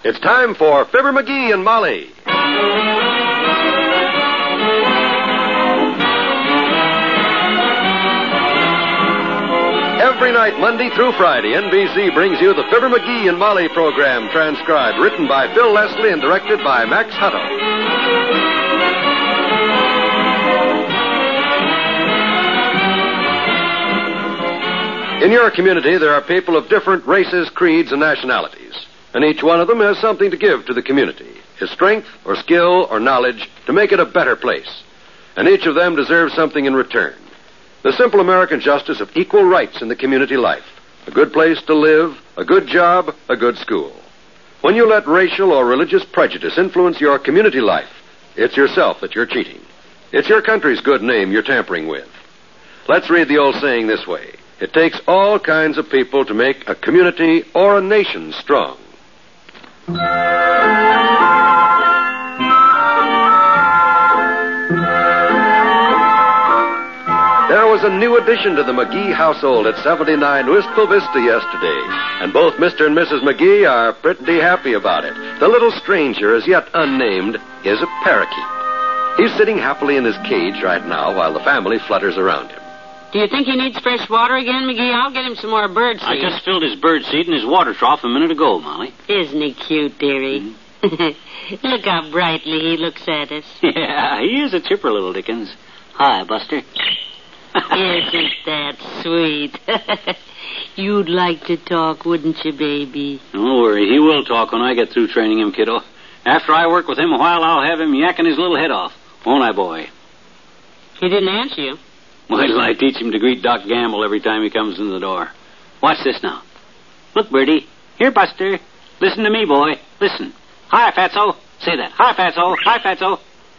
It's time for Fibber McGee and Molly. Every night, Monday through Friday, NBC brings you the Fibber McGee and Molly program, transcribed, written by Phil Leslie and directed by Max Hutto. In your community, there are people of different races, creeds, and nationalities. And each one of them has something to give to the community. His strength, or skill, or knowledge to make it a better place. And each of them deserves something in return. The simple American justice of equal rights in the community life. A good place to live, a good job, a good school. When you let racial or religious prejudice influence your community life, it's yourself that you're cheating. It's your country's good name you're tampering with. Let's read the old saying this way. It takes all kinds of people to make a community or a nation strong. There was a new addition to the McGee household at 79 Wistful Vista yesterday, and both Mr. and Mrs. McGee are pretty happy about it. The little stranger, as yet unnamed, is a parakeet. He's sitting happily in his cage right now while the family flutters around him. Do you think he needs fresh water again, McGee? I'll get him some more bird seed. I just filled his bird seed in his water trough a minute ago, Molly. Isn't he cute, dearie? Mm-hmm. Look how brightly he looks at us. Yeah, he is a chipper, little Dickens. Hi, Buster. Isn't that sweet? You'd like to talk, wouldn't you, baby? Don't worry, he will talk when I get through training him, kiddo. After I work with him a while, I'll have him yakking his little head off. Won't I, boy? He didn't answer you. Why till I teach him to greet Doc Gamble every time he comes in the door. Watch this now. Look, Birdie. Here, Buster. Listen to me, boy. Listen. Hi, Fatso. Say that. Hi, Fatso. Hi, Fatso.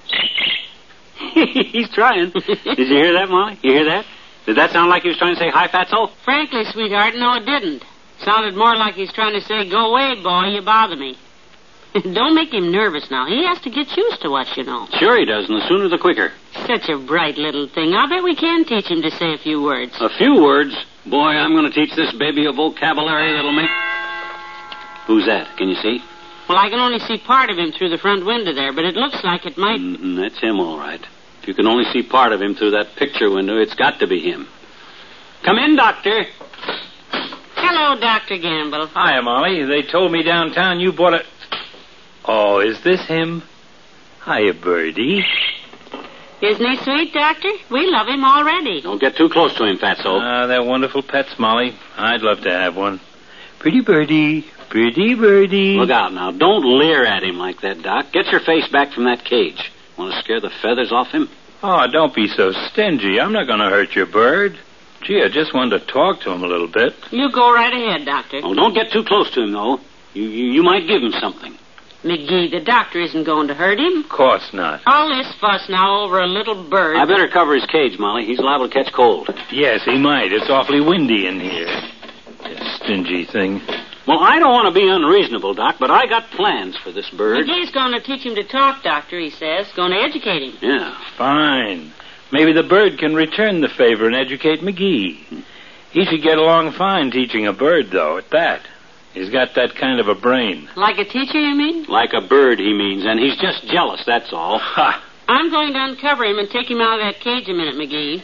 He's trying. Did you hear that, Molly? You hear that? Did that sound like he was trying to say hi, Fatso? Frankly, sweetheart, no, it didn't. Sounded more like he's trying to say, go away, boy, you bother me. Don't make him nervous now. He has to get used to what you know. Sure he does, and the sooner the quicker. Such a bright little thing. I'll bet we can teach him to say a few words. A few words? Boy, I'm going to teach this baby a vocabulary that'll make... Who's that? Can you see? Well, I can only see part of him through the front window there, but it looks like it might... That's him, all right. If you can only see part of him through that picture window, it's got to be him. Come in, Doctor. Hello, Dr. Gamble. Hiya, Molly. They told me downtown you bought a... Oh, is this him? Hiya, Birdie. Isn't he sweet, Doctor? We love him already. Don't get too close to him, Fatso. They're wonderful pets, Molly. I'd love to have one. Pretty birdie. Pretty birdie. Look out now. Don't leer at him like that, Doc. Get your face back from that cage. Want to scare the feathers off him? Oh, don't be so stingy. I'm not going to hurt your bird. Gee, I just wanted to talk to him a little bit. You go right ahead, Doctor. Oh, don't get too close to him, though. You might give him something. McGee, the doctor isn't going to hurt him. Of course not. All this fuss now over a little bird. I better cover his cage, Molly. He's liable to catch cold. Yes, he might. It's awfully windy in here. This stingy thing. Well, I don't want to be unreasonable, Doc, but I got plans for this bird. McGee's going to teach him to talk, Doctor, he says. Going to educate him. Yeah. Fine. Maybe the bird can return the favor and educate McGee. He should get along fine teaching a bird, though, at that. He's got that kind of a brain. Like a teacher, you mean? Like a bird, he means, and he's just jealous, that's all. Ha! I'm going to uncover him and take him out of that cage a minute, McGee.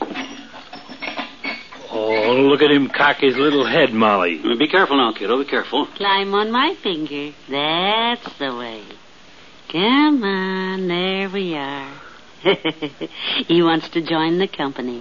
Oh, look at him cock his little head, Molly. Be careful now, kiddo, be careful. Climb on my finger. That's the way. Come on, there we are. He wants to join the company.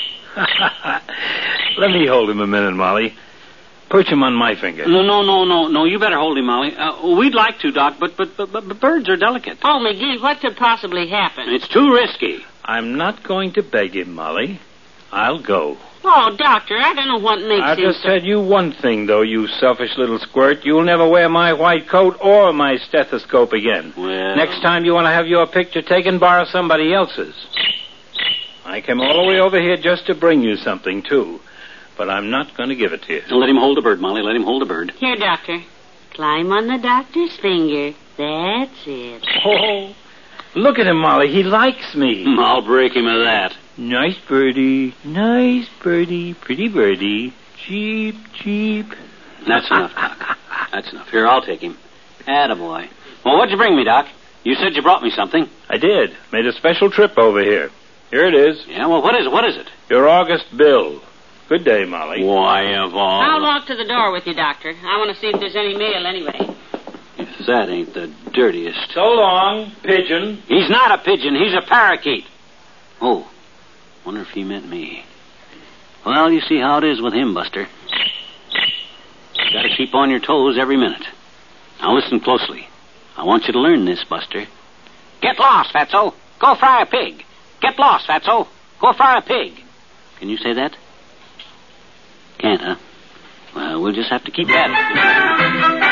Let me hold him a minute, Molly. Perch him on my finger. No. You better hold him, Molly. We'd like to, Doc, but birds are delicate. Oh, McGee, what could possibly happen? It's too risky. I'm not going to beg him, Molly. I'll go. Oh, Doctor, I don't know what makes I'll you just tell you one thing, though, you selfish little squirt. You'll never wear my white coat or my stethoscope again. Well... Next time you want to have your picture taken, borrow somebody else's. I came all the way over here just to bring you something, too. But I'm not going to give it to you. Let him hold the bird, Molly. Let him hold the bird. Here, Doctor. Climb on the doctor's finger. That's it. Oh, look at him, Molly. He likes me. I'll break him of that. Nice birdie. Nice birdie. Pretty birdie. Cheep, cheep. That's enough, Doc. That's enough. Here, I'll take him. Attaboy. Well, what'd you bring me, Doc? You said you brought me something. I did. Made a special trip over here. Here it is. Yeah, well, what is it? What is it? Your August bill. Good day, Molly. Why, of all... I'll walk to the door with you, Doctor. I want to see if there's any mail anyway. If that ain't the dirtiest... So long, pigeon. He's not a pigeon. He's a parakeet. Oh, wonder if he meant me. Well, you see how it is with him, Buster. You gotta keep on your toes every minute. Now listen closely. I want you to learn this, Buster. Get lost, Fatso. Go fry a pig. Get lost, Fatso. Go fry a pig. Can you say that? Can't, huh? Well, we'll just have to keep at it.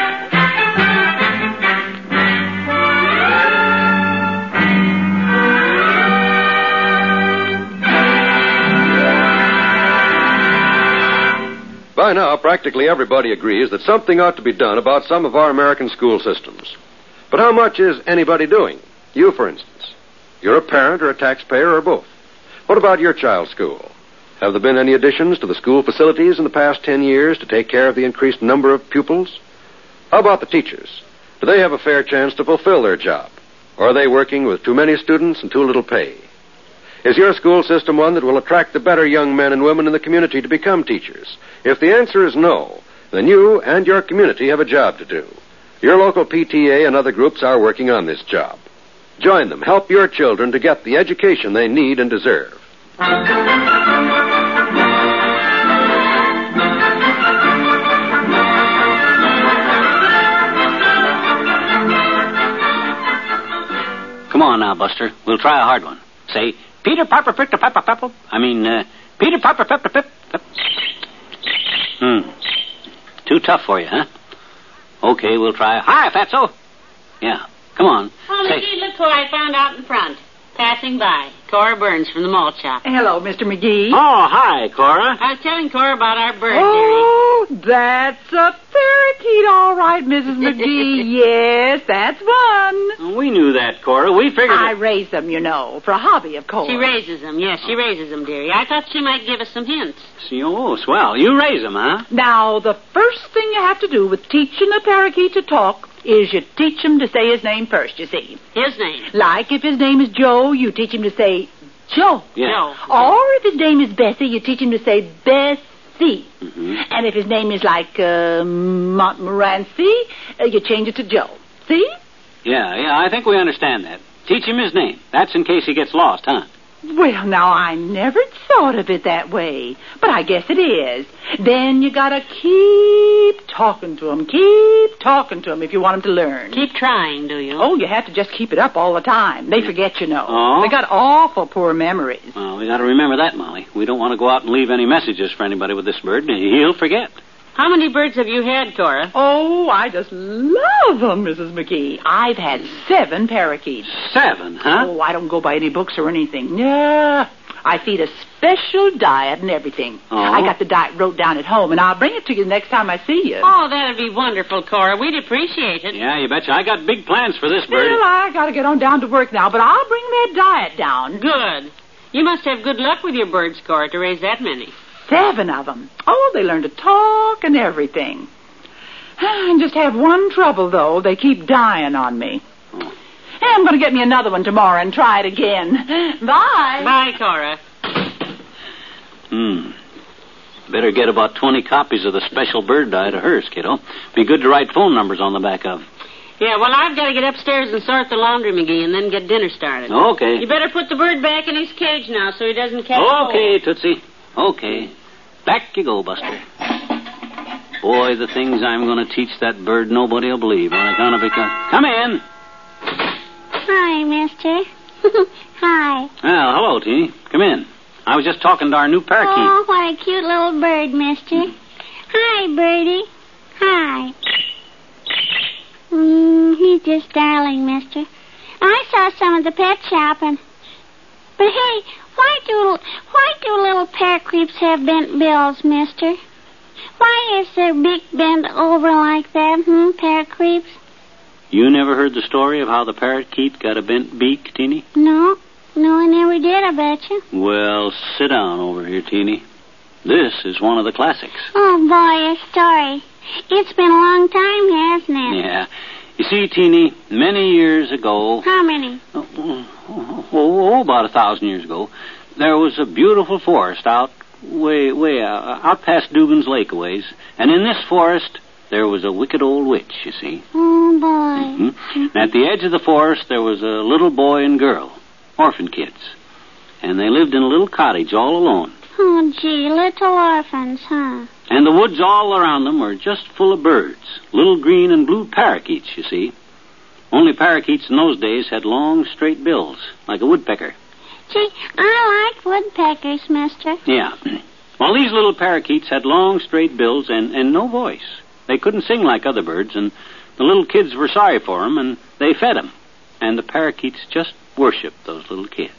By now, practically everybody agrees that something ought to be done about some of our American school systems. But how much is anybody doing? You, for instance. You're a parent or a taxpayer or both. What about your child's school? Have there been any additions to the school facilities in the past 10 years to take care of the increased number of pupils? How about the teachers? Do they have a fair chance to fulfill their job? Or are they working with too many students and too little pay? Is your school system one that will attract the better young men and women in the community to become teachers? If the answer is no, then you and your community have a job to do. Your local PTA and other groups are working on this job. Join them. Help your children to get the education they need and deserve. Come on now, Buster. We'll try a hard one. Say, Peter Piper picked a pepper pepper. Peter Piper picked a pep. Too tough for you, huh? Okay, we'll try. Hi, Fatso. Yeah, come on. Oh, McGee, look who I found out in front. Passing by. Cora Burns from the malt shop. Hello, Mr. McGee. Oh, hi, Cora. I was telling Cora about our bird, Oh, that's a parakeet, all right, Mrs. McGee. Yes, that's one. We knew that, Cora. We figured I it. raise them, you know, for a hobby, of course. She raises them. Yes, she raises them, dearie. I thought she might give us some hints. Oh, swell. You raise them, huh? Now, the first thing you have to do with teaching a parakeet to talk is you teach him to say his name first, you see. His name? Like if his name is Joe, you teach him to say Joe. Yeah. Joe. Or if his name is Bessie, you teach him to say Bessie. Mm-hmm. And if his name is like Montmorency, you change it to Joe. See? Yeah, I think we understand that. Teach him his name. That's in case he gets lost, huh? Well, now, I never thought of it that way. But I guess it is. Then you gotta keep talking to him. Keep talking to him if you want him to learn. Keep trying, do you? Oh, you have to just keep it up all the time. They forget, you know. Oh? They got awful poor memories. Well, we got to remember that, Molly. We don't want to go out and leave any messages for anybody with this bird. He'll forget. How many birds have you had, Cora? Oh, I just love them, Mrs. McGee. I've had 7 parakeets. 7, huh? Oh, I don't go by any books or anything. Yeah. I feed a special diet and everything. Oh? I got the diet wrote down at home, and I'll bring it to you the next time I see you. Oh, that'd be wonderful, Cora. We'd appreciate it. Yeah, you betcha. I got big plans for this bird. Well, I gotta get on down to work now, but I'll bring that diet down. Good. You must have good luck with your birds, Cora, to raise that many. 7 of them. Oh, they learn to talk and everything. I just have one trouble, though. They keep dying on me. Oh. I'm going to get me another one tomorrow and try it again. Bye. Bye, Cora. Better get about 20 copies of the special bird diet of hers, kiddo. Be good to write phone numbers on the back of. Yeah, well, I've got to get upstairs and sort the laundry, McGee, and then get dinner started. Okay. You better put the bird back in his cage now so he doesn't catch Okay, cold. Tootsie. Okay. Back you go, Buster. Boy, the things I'm going to teach that bird, nobody will believe when it's going to become... Come in. Hi, mister. Hi. Well, hello, Teeny. Come in. I was just talking to our new parakeet. Oh, what a cute little bird, mister. Hi, birdie. Hi. He's just darling, mister. I saw some at the pet shop and... But hey, why do little parakeets have bent bills, mister? Why is their beak bent over like that, parakeets? You never heard the story of how the parakeet got a bent beak, Teeny? No, I never did, I betcha. Well, sit down over here, Teeny. This is one of the classics. Oh, boy, a story. It's been a long time, hasn't it? Yeah. You see, Teeny, many years ago... How many? About 1,000 years ago, there was a beautiful forest out out past Dugan's Lake a ways. And in this forest, there was a wicked old witch, you see. Oh, boy. Mm-hmm. At the edge of the forest, there was a little boy and girl, orphan kids. And they lived in a little cottage all alone. Oh, gee, little orphans, huh? And the woods all around them were just full of birds, little green and blue parakeets, you see. Only parakeets in those days had long, straight bills, like a woodpecker. Gee, I like woodpeckers, mister. Yeah. Well, these little parakeets had long, straight bills and no voice. They couldn't sing like other birds, and the little kids were sorry for them, and they fed them. And the parakeets just worshipped those little kids.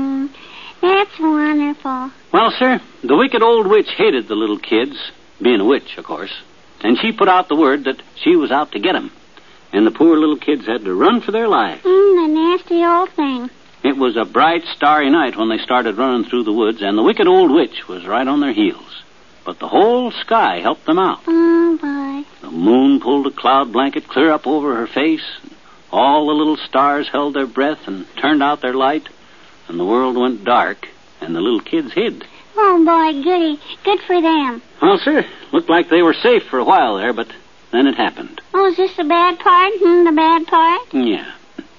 That's wonderful. Well, sir, the wicked old witch hated the little kids, being a witch, of course, and she put out the word that she was out to get them. And the poor little kids had to run for their lives. The nasty old thing. It was a bright, starry night when they started running through the woods, and the wicked old witch was right on their heels. But the whole sky helped them out. Oh, boy. The moon pulled a cloud blanket clear up over her face. All the little stars held their breath and turned out their light. And the world went dark, and the little kids hid. Oh, boy, goody. Good for them. Well, sir, looked like they were safe for a while there, but then it happened. Oh, is this the bad part? The bad part? Yeah.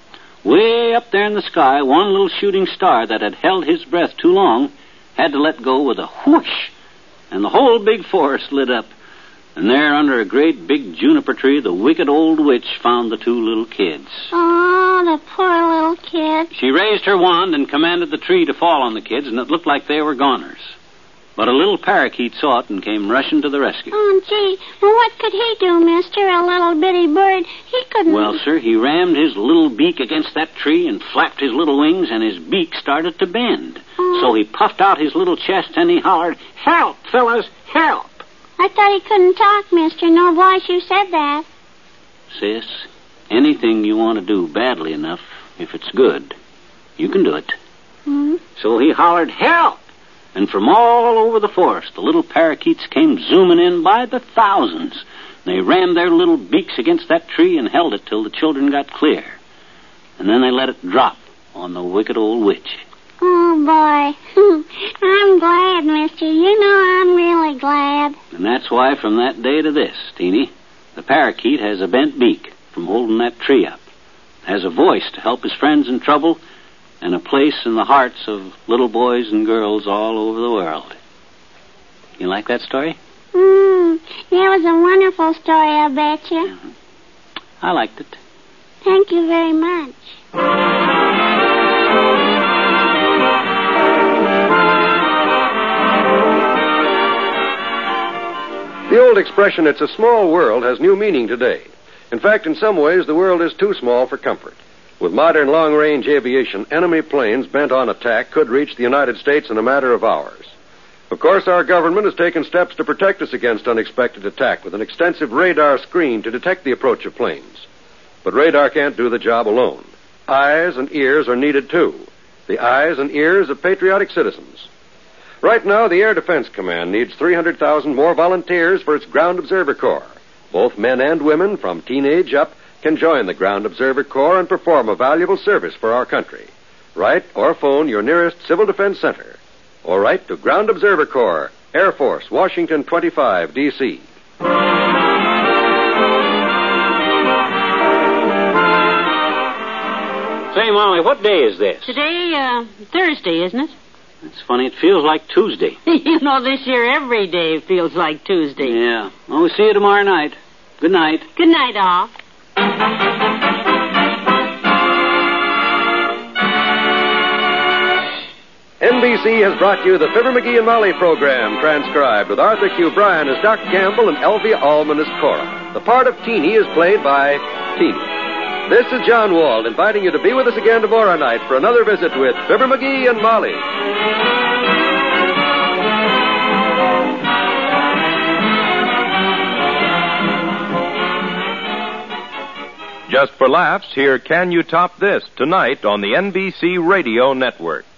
Way up there in the sky, one little shooting star that had held his breath too long had to let go with a whoosh, and the whole big forest lit up. And there, under a great big juniper tree, the wicked old witch found the two little kids. Oh, the poor little kids. She raised her wand and commanded the tree to fall on the kids, and it looked like they were goners. But a little parakeet saw it and came rushing to the rescue. Oh, gee. Well, what could he do, mister? A little bitty bird. He couldn't... Well, sir, he rammed his little beak against that tree and flapped his little wings, and his beak started to bend. So he puffed out his little chest and he hollered, "Help, fellas, help!" I thought he couldn't talk, mister. No voice, you said that. Sis, anything you want to do badly enough, if it's good, you can do it. So he hollered, "Help!" And from all over the forest, the little parakeets came zooming in by the thousands. They rammed their little beaks against that tree and held it till the children got clear. And then they let it drop on the wicked old witch. Oh, boy. I'm glad, mister. You know I'm really glad. And that's why from that day to this, Teeny, the parakeet has a bent beak from holding that tree up, has a voice to help his friends in trouble, and a place in the hearts of little boys and girls all over the world. You like that story? That was a wonderful story, I bet you. I liked it. Thank you very much. The old expression, "it's a small world," has new meaning today. In fact, in some ways, the world is too small for comfort. With modern long-range aviation, enemy planes bent on attack could reach the United States in a matter of hours. Of course, our government has taken steps to protect us against unexpected attack with an extensive radar screen to detect the approach of planes. But radar can't do the job alone. Eyes and ears are needed, too. The eyes and ears of patriotic citizens. Right now, the Air Defense Command needs 300,000 more volunteers for its Ground Observer Corps. Both men and women, from teenage up, can join the Ground Observer Corps and perform a valuable service for our country. Write or phone your nearest Civil Defense Center. Or write to Ground Observer Corps, Air Force, Washington 25, D.C. Say, Molly, what day is this? Today, Thursday, isn't it? It's funny, it feels like Tuesday. You know, this year every day feels like Tuesday. Yeah. Well, we'll see you tomorrow night. Good night. Good night, all. NBC has brought you the Fibber McGee and Molly program, transcribed with Arthur Q. Bryan as Doc Gamble and Elvia Allman as Cora. The part of Teeny is played by Teeny. This is John Wald inviting you to be with us again tomorrow night for another visit with Fibber McGee and Molly. Just for laughs, hear Can You Top This tonight on the NBC Radio Network.